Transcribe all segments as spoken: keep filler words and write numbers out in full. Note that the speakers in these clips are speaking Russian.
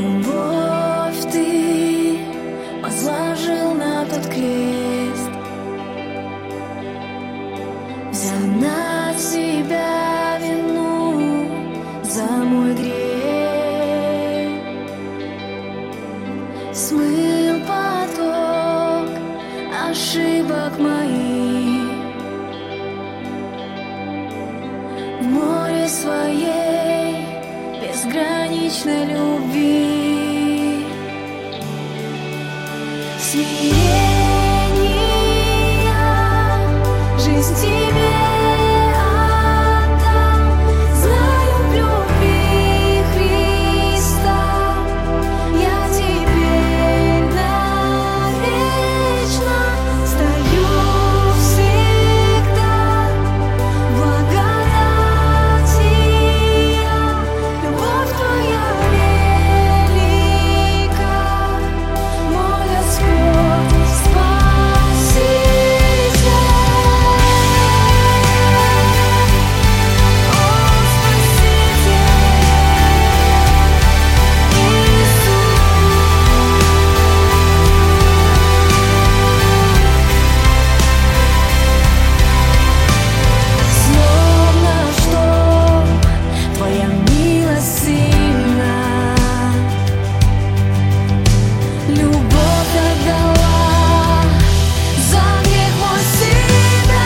Любовь ты возложил на тот крест, взял на себя вину за мой грех, смыл поток ошибок моих в море своей безграничной любви. Смирение, жизнь тебе отдам, знаю в любви Христа, я теперь навечно стою всегда в благодати. Любовь твоя велика, мой Господь Спаситель. О, Спаситель Иисус. Словно что твоя милость сильна, любовь отдала за грех мой себя.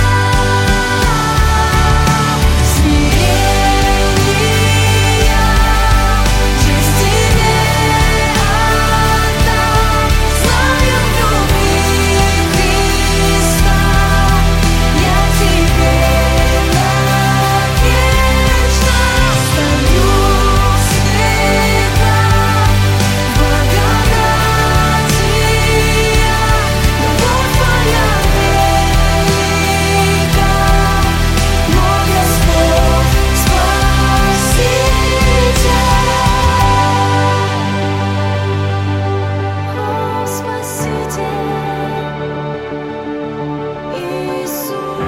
Смирение, жизнь тебе отдам, знаю в любви Христа, я теперь навечно стою всегда в благодати. Любовь твоя велика, мой Господь Спаситель. О, Спаситель Иисус.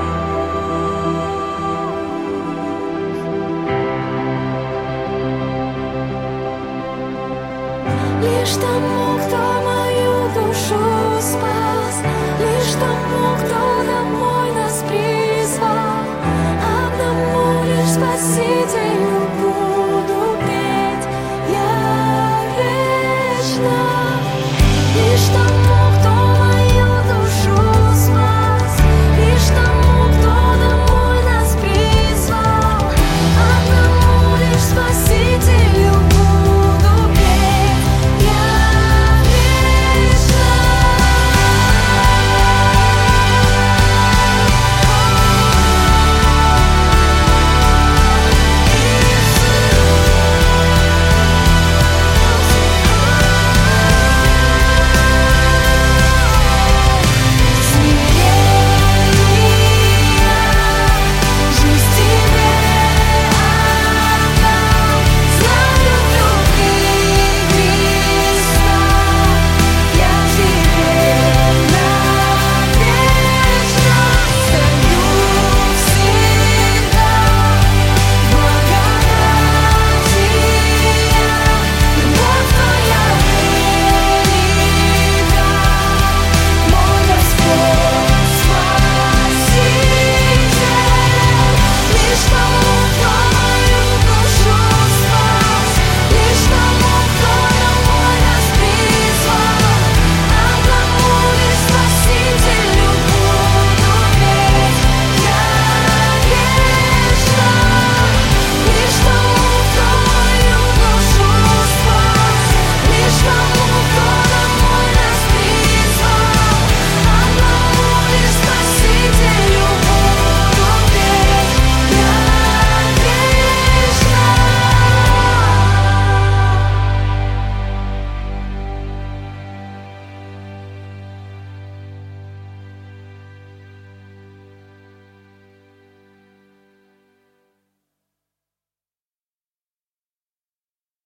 Лишь тому, кто мою душу спас, лишь тому, кто